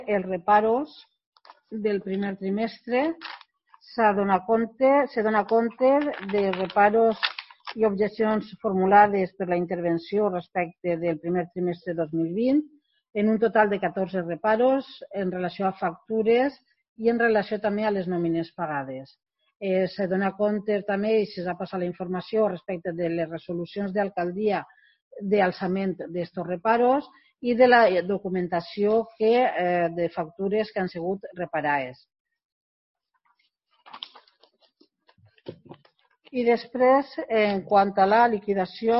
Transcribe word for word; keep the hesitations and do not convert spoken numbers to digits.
els reparos del primer trimestre se dona compte, se dona compte de reparos i objeccions formulades per la intervenció respecte del primer trimestre dos mil vint, en un total de catorze reparos en relació a factures i en relació també a les nòmines pagades. Eh, se dona compte també i s'ha passat la informació respecte de les resolucions d'alcaldia d'alçament d'estos reparos i de la documentació que, eh, de factures que han sigut reparades. I després, en quant a la liquidació